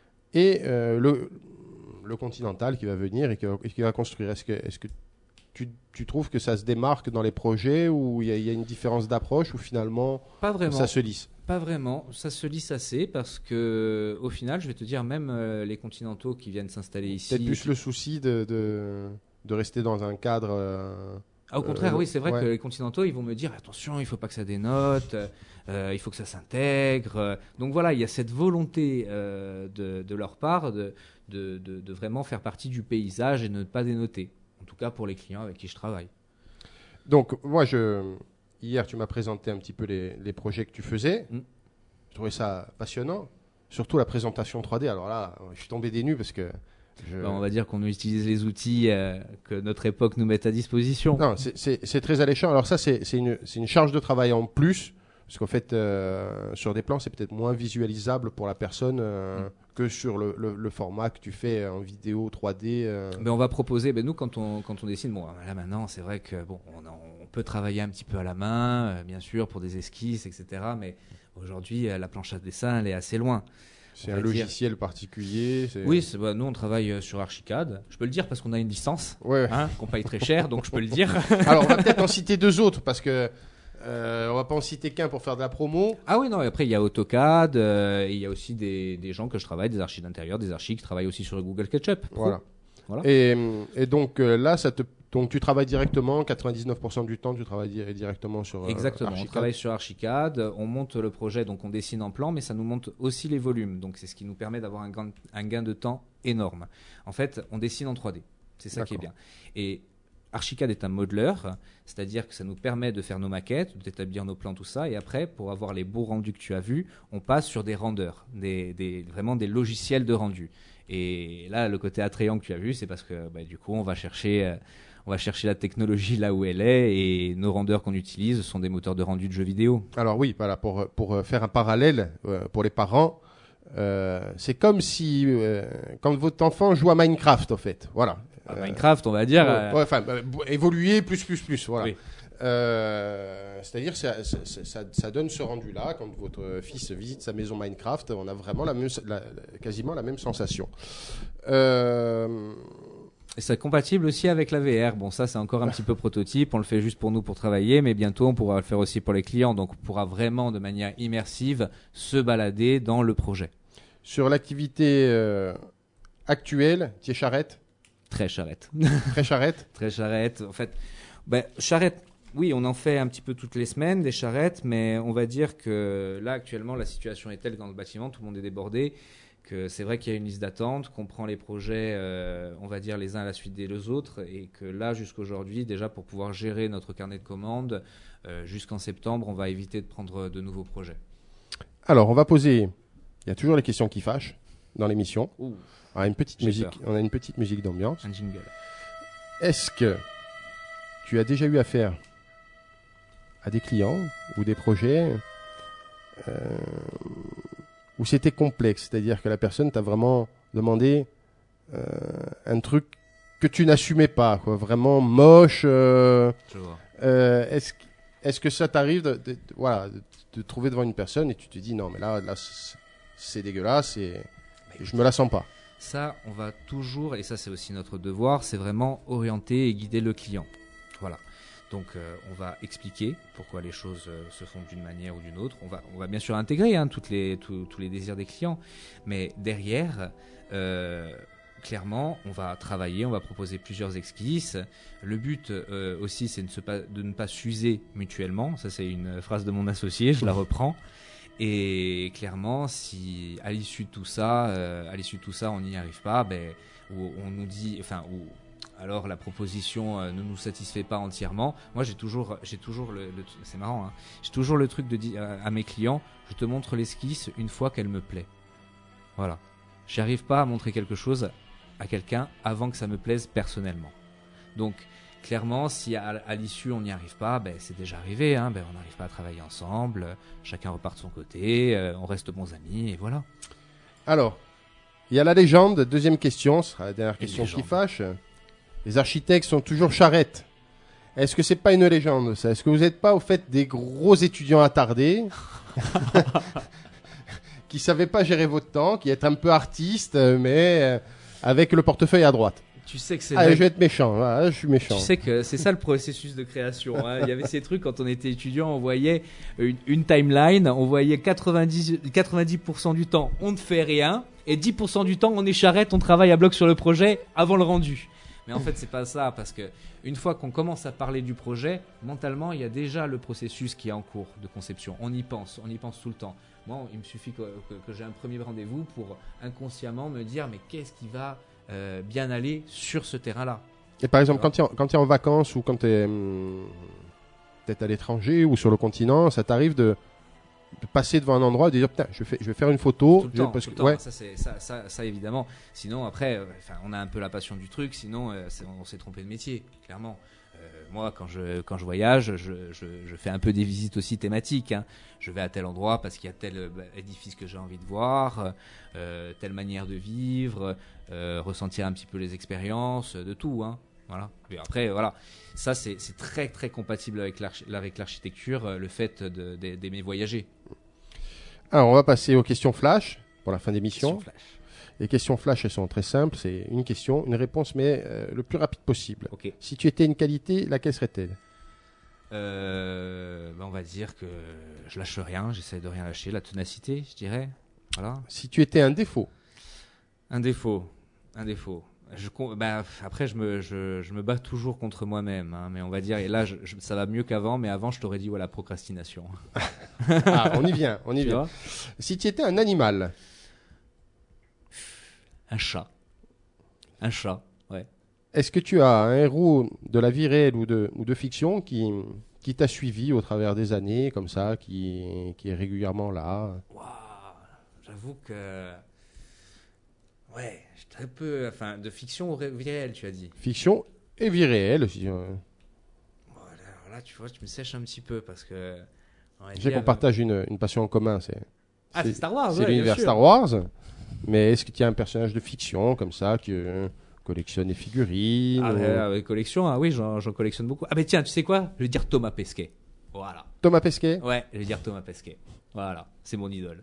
Speaker 3: et euh, le, le continental qui va venir et qui va, et qui va construire? Est-ce que, est-ce que tu, tu trouves que ça se démarque dans les projets, ou il y, y a une différence d'approche, ou finalement
Speaker 4: Pas vraiment.
Speaker 3: ça se lisse?
Speaker 4: Pas vraiment, ça se lisse assez parce que au final, je vais te dire, même euh, les continentaux qui viennent s'installer ici.
Speaker 3: Peut-être plus le souci de, de, de rester dans un cadre. euh,
Speaker 4: Ah, au contraire,
Speaker 3: euh,
Speaker 4: oui, c'est vrai
Speaker 3: ouais.
Speaker 4: que les continentaux, ils vont me dire attention, il faut pas que ça dénote, euh, il faut que ça s'intègre. Donc voilà, il y a cette volonté euh, de, de leur part de, de, de, de vraiment faire partie du paysage et de ne pas dénoter. En tout cas pour les clients avec qui je travaille.
Speaker 3: Donc, moi, je, hier, tu m'as présenté un petit peu les, les projets que tu faisais.
Speaker 4: Mm.
Speaker 3: Je trouvais ça passionnant. Surtout la présentation trois D. Alors là, je suis tombé des nues parce que. Je...
Speaker 4: Ben, on va dire qu'on utilise les outils euh, que notre époque nous met à disposition.
Speaker 3: Non, c'est- c'est c'est très alléchant. Alors, ça, c'est c'est une, c'est une charge de travail en plus. Parce qu'en fait, euh, sur des plans, c'est peut-être moins visualisable pour la personne euh,
Speaker 4: Mm.
Speaker 3: que sur le, le- le format que tu fais en vidéo trois D. euh.
Speaker 4: Ben, on va proposer, ben, nous quand on, quand on dessine, bon là maintenant c'est vrai que bon, on, a- on peut travailler un petit peu à la main, euh, bien sûr pour des esquisses, et cetera. Mais aujourd'hui euh, la planche à dessin elle est assez loin.
Speaker 3: C'est
Speaker 4: on
Speaker 3: un
Speaker 4: va dire.
Speaker 3: logiciel particulier. c'est-
Speaker 4: Oui, c'est- bah, nous on travaille euh, sur Archicad. Je peux le dire parce qu'on a une licence
Speaker 3: Ouais.
Speaker 4: hein, qu'on paye très cher, donc je peux le dire.
Speaker 3: Alors, on va peut-être en citer deux autres parce que euh, on va pas en citer qu'un pour faire de la promo.
Speaker 4: Ah oui, non, et après il y a AutoCAD, euh, et il y a aussi des, des gens que je travaille, des archis d'intérieur, des archis qui travaillent aussi sur Google SketchUp. Pro.
Speaker 3: Voilà.
Speaker 4: Voilà.
Speaker 3: Et, et donc euh, là, ça te, donc tu travailles directement, quatre-vingt-dix-neuf pour cent du temps, tu travailles di- directement sur. euh,
Speaker 4: Exactement, on
Speaker 3: Archicad.
Speaker 4: travaille sur Archicad, on monte le projet, donc on dessine en plan, mais ça nous monte aussi les volumes. Donc c'est ce qui nous permet d'avoir un, gain- un gain de temps énorme. En fait, on dessine en trois D. C'est ça qui est bien. Et Archicad est un modeler, c'est-à-dire que ça nous permet de faire nos maquettes, d'établir nos plans, tout ça. Et après, pour avoir les beaux rendus que tu as vus, on passe sur des rendeurs, des, des- vraiment des logiciels de rendu. Et là, le côté attrayant que tu as vu, c'est parce que bah, du coup, on va chercher, euh, on va chercher la technologie là où elle est, et nos rendeurs qu'on utilise sont des moteurs de rendu de jeux vidéo.
Speaker 3: Alors oui, voilà, pour, pour euh, faire un parallèle euh, pour les parents, euh, c'est comme si euh, quand votre enfant joue à Minecraft, en fait. Voilà.
Speaker 4: À
Speaker 3: Euh,
Speaker 4: Minecraft, on va dire.
Speaker 3: ouais,
Speaker 4: euh,
Speaker 3: ouais, enfin, euh, évoluer plus, plus, plus. Voilà.
Speaker 4: Oui.
Speaker 3: Euh, c'est-à-dire ça, ça, ça, ça donne ce rendu-là. Quand votre fils visite sa maison Minecraft, on a vraiment la même, la- la- quasiment la même sensation. Euh,
Speaker 4: Et c'est compatible aussi avec la V R. Bon, ça, c'est encore un petit peu prototype. On le fait juste pour nous pour travailler, mais bientôt, on pourra le faire aussi pour les clients. Donc, on pourra vraiment, de manière immersive, se balader dans le projet.
Speaker 3: sur l'activité euh, actuelle, tu es charrette,
Speaker 4: Très charrette.
Speaker 3: très charrette.
Speaker 4: Très charrette. En fait, ben, charrette, oui, on en fait un petit peu toutes les semaines, des charrettes, mais on va dire que là, actuellement, la situation est telle que dans le bâtiment, tout le monde est débordé, que c'est vrai qu'il y a une liste d'attente, qu'on prend les projets, euh, on va dire, les uns à la suite des autres, et que là, jusqu'aujourd'hui, déjà, pour pouvoir gérer notre carnet de commandes, euh, jusqu'en septembre, on va éviter de prendre de nouveaux projets.
Speaker 3: Alors, on va poser. Il y a toujours les questions qui fâchent dans l'émission.
Speaker 4: Ouh,
Speaker 3: On a une petite
Speaker 4: J'ai
Speaker 3: musique.
Speaker 4: peur.
Speaker 3: On a une petite musique d'ambiance.
Speaker 4: un jingle.
Speaker 3: Est-ce que tu as déjà eu affaire à des clients ou des projets euh, où c'était complexe, c'est-à-dire que la personne t'a vraiment demandé euh, un truc que tu n'assumais pas, quoi, vraiment moche. euh,
Speaker 4: Je vois.
Speaker 3: euh, est-ce, que- est-ce que ça t'arrive de, de- de- voilà, de, de trouver devant une personne et tu te dis non, mais là, là c'est, c'est dégueulasse et, et je me la sens pas.
Speaker 4: Ça, on va toujours, et ça c'est aussi notre devoir, c'est vraiment orienter et guider le client. Voilà. Donc euh, on va expliquer pourquoi les choses euh, se font d'une manière ou d'une autre. On va, on va bien sûr intégrer hein, toutes les, tous- tous les désirs des clients, mais derrière, euh, clairement, on va travailler, on va proposer plusieurs esquisses. Le but euh, aussi, c'est de, se pas- de ne pas s'user mutuellement. Ça, c'est une phrase de mon associé, je la reprends. Et clairement, si à l'issue de tout ça, euh, à l'issue de tout ça, on n'y arrive pas, ben, ou on nous dit, enfin, ou alors la proposition euh, ne nous satisfait pas entièrement. Moi, j'ai toujours, j'ai toujours le, le- c'est marrant, hein, j'ai toujours le truc de dire à, à mes clients, je te montre l'esquisse une fois qu'elle me plaît. Voilà. J'arrive pas à montrer quelque chose à quelqu'un avant que ça me plaise personnellement. Donc, clairement, si à, à l'issue on n'y arrive pas, ben, c'est déjà arrivé, hein, ben, on n'arrive pas à travailler ensemble, euh, chacun repart de son côté, euh, on reste bons amis, et voilà.
Speaker 3: Alors, il y a la légende. Deuxième question, ce sera la dernière
Speaker 4: Une
Speaker 3: question qui
Speaker 4: légende.
Speaker 3: fâche. Les architectes sont toujours charrettes. Est-ce que c'est pas une légende, ça? Est-ce que vous n'êtes pas, au fait, des gros étudiants attardés qui savaient pas gérer votre temps, qui êtes un peu artiste, mais euh, avec le portefeuille à droite?
Speaker 4: Tu sais que c'est
Speaker 3: Ah,
Speaker 4: vrai-
Speaker 3: je vais être méchant, voilà, je suis méchant.
Speaker 4: Tu sais que c'est ça le processus de création. Hein. Il y avait ces trucs quand on était étudiant, on voyait une, une timeline, on voyait quatre-vingt-dix, quatre-vingt-dix pour cent du temps on ne fait rien et dix pour cent du temps on est charrette, on travaille à bloc sur le projet avant le rendu. Mais en fait c'est pas ça parce que une fois qu'on commence à parler du projet, mentalement il y a déjà le processus qui est en cours de conception. On y pense, on y pense tout le temps. Moi il me suffit que, que, que j'ai un premier rendez-vous pour inconsciemment me dire mais qu'est-ce qui va euh, bien aller sur ce terrain-là.
Speaker 3: Et par exemple, quand tu es, en- quand tu es en vacances ou quand tu es peut-être à l'étranger ou sur le continent, ça t'arrive de, de passer devant un endroit et de dire putain, je vais, faire- je vais faire une photo.
Speaker 4: Tout le
Speaker 3: je-
Speaker 4: temps,
Speaker 3: parce
Speaker 4: tout
Speaker 3: que-
Speaker 4: le temps.
Speaker 3: ouais.
Speaker 4: Ça, c'est, ça, ça, ça, évidemment. Sinon, après, euh, enfin, on a un peu la passion du truc. Sinon, euh, c'est- on s'est trompé de métier, clairement. Euh, moi, quand je, quand je voyage, je, je, je fais un peu des visites aussi thématiques. Hein. Je vais à tel endroit parce qu'il y a tel euh, bah, édifice que j'ai envie de voir, euh, telle manière de vivre, euh, ressentir un petit peu les expériences, de tout. Hein. Voilà. Et après, voilà, ça c'est, c'est très très compatible avec, l'archi- avec l'architecture, euh, le fait de, de- d'aimer voyager.
Speaker 3: Alors, on va passer aux questions flash pour la fin d'émission.
Speaker 4: Question flash.
Speaker 3: Les questions flash, elles sont très simples. C'est une question, une réponse, mais euh, le plus rapide possible.
Speaker 4: Ok.
Speaker 3: Si tu étais une qualité, laquelle serait-elle?
Speaker 4: Euh, bah, on va dire que je lâche rien, j'essaie de rien lâcher, la ténacité, je dirais. Voilà.
Speaker 3: Si tu étais un défaut?
Speaker 4: Un défaut, un défaut. Je, con- bah, après, je me, je, je me bats toujours contre moi-même, hein, mais on va dire, et là, je, je- ça va mieux qu'avant, mais avant, je t'aurais dit, voilà, procrastination.
Speaker 3: Ah, on y vient, on y
Speaker 4: Tu
Speaker 3: vient.
Speaker 4: vois.
Speaker 3: Si tu étais un animal?
Speaker 4: Un chat. Un chat, ouais.
Speaker 3: Est-ce que tu as un héros de la vie réelle ou de, ou de fiction qui, qui t'a suivi au travers des années, comme ça, qui, qui est régulièrement là?
Speaker 4: Waouh, j'avoue que. Ouais, j'ai très peu. Enfin, de fiction au ré- vie réelle, tu as dit.
Speaker 3: Fiction et vie réelle aussi. euh.
Speaker 4: Bon, alors là, tu vois, tu me sèches un petit peu parce que. on va
Speaker 3: Je sais
Speaker 4: dire-
Speaker 3: qu'on partage une, une passion en commun, c'est
Speaker 4: Ah, c'est Star Wars,
Speaker 3: c'est
Speaker 4: ouais, bien
Speaker 3: l'univers
Speaker 4: sûr.
Speaker 3: Star Wars. Mais est-ce que tu as un personnage de fiction comme ça qui euh, collectionne les figurines
Speaker 4: Ah,
Speaker 3: ou-
Speaker 4: euh, avec collection, ah oui, j'en, j'en collectionne beaucoup. Ah, mais tiens, tu sais quoi? Je vais dire Thomas Pesquet. Voilà.
Speaker 3: Thomas Pesquet?
Speaker 4: Ouais, je vais dire Thomas Pesquet. Voilà, c'est mon idole.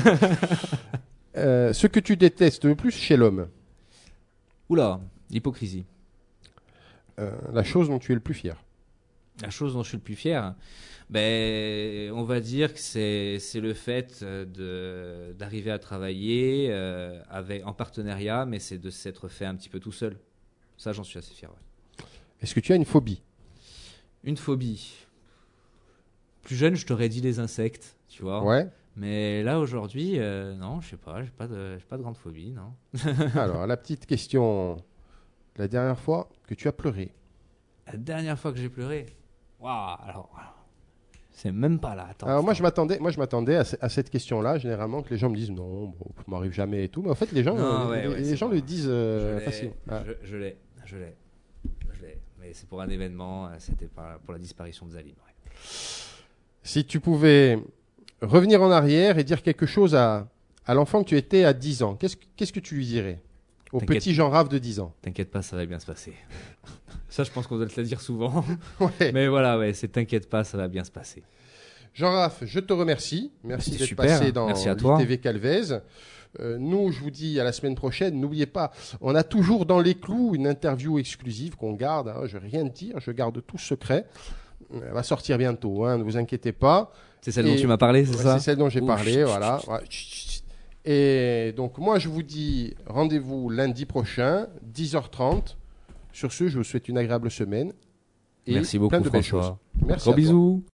Speaker 3: Euh, ce que tu détestes le plus chez l'homme?
Speaker 4: Oula, l'hypocrisie.
Speaker 3: Euh, la chose dont tu es le plus fier?
Speaker 4: La chose dont je suis le plus fier, ben, on va dire que c'est, c'est le fait euh, de, d'arriver à travailler euh, avec, en partenariat, mais c'est de s'être fait un petit peu tout seul. Ça, j'en suis assez fier. Ouais.
Speaker 3: Est-ce que tu as une phobie?
Speaker 4: Une phobie. Plus jeune, je t'aurais dit les insectes, tu vois.
Speaker 3: Ouais.
Speaker 4: Mais là, aujourd'hui, euh, non, je sais pas, j'ai pas de, j'ai pas de grande phobie, non.
Speaker 3: Alors, la petite question. La dernière fois que tu as pleuré?
Speaker 4: La dernière fois que j'ai pleuré, waouh, alors, c'est même pas là. Attends,
Speaker 3: Alors moi je
Speaker 4: attends.
Speaker 3: m'attendais, moi je m'attendais à, ce- à cette question-là. Généralement que les gens me disent non, bon, ça m'arrive jamais et tout. Mais en fait les gens,
Speaker 4: Non,
Speaker 3: euh,
Speaker 4: ouais,
Speaker 3: les,
Speaker 4: ouais,
Speaker 3: les
Speaker 4: c'est
Speaker 3: gens
Speaker 4: vrai.
Speaker 3: le disent euh,
Speaker 4: Je l'ai,
Speaker 3: facilement. Ah.
Speaker 4: je, je l'ai, je l'ai, je l'ai. Mais c'est pour un événement, euh, c'était par- pour la disparition de Zalim. Ouais.
Speaker 3: Si tu pouvais revenir en arrière et dire quelque chose à, à l'enfant que tu étais à dix ans, qu'est-ce, que- qu'est-ce que tu lui dirais au
Speaker 4: T'inquiète.
Speaker 3: petit Jean Rave de dix ans?
Speaker 4: T'inquiète pas, ça va bien se passer. Ça, je pense qu'on doit te le dire souvent.
Speaker 3: Ouais.
Speaker 4: Mais voilà, ouais, c'est t'inquiète pas, ça va bien se passer.
Speaker 3: Jean Raff, je te remercie. Merci
Speaker 4: C'était
Speaker 3: d'être
Speaker 4: super,
Speaker 3: passé
Speaker 4: hein.
Speaker 3: dans
Speaker 4: Merci à toi.
Speaker 3: l'I T V Calvez. Euh, nous, je vous dis à la semaine prochaine. N'oubliez pas, on a toujours dans les clous une interview exclusive qu'on garde. Hein, je vais rien dire, je garde tout secret. Elle va sortir bientôt, hein, ne vous inquiétez pas.
Speaker 4: C'est celle
Speaker 3: Et-
Speaker 4: dont tu m'as parlé, c'est
Speaker 3: Ouais,
Speaker 4: ça
Speaker 3: c'est celle dont j'ai
Speaker 4: Ouh,
Speaker 3: parlé,
Speaker 4: chut,
Speaker 3: voilà. Ouais, chut, chut, chut. Et donc, moi, je vous dis rendez-vous lundi prochain, dix heures trente. Sur ce, je vous souhaite une agréable semaine. Et
Speaker 4: Merci beaucoup,
Speaker 3: plein de belles
Speaker 4: François.
Speaker 3: choses. Merci
Speaker 4: Gros
Speaker 3: à toi.
Speaker 4: bisous.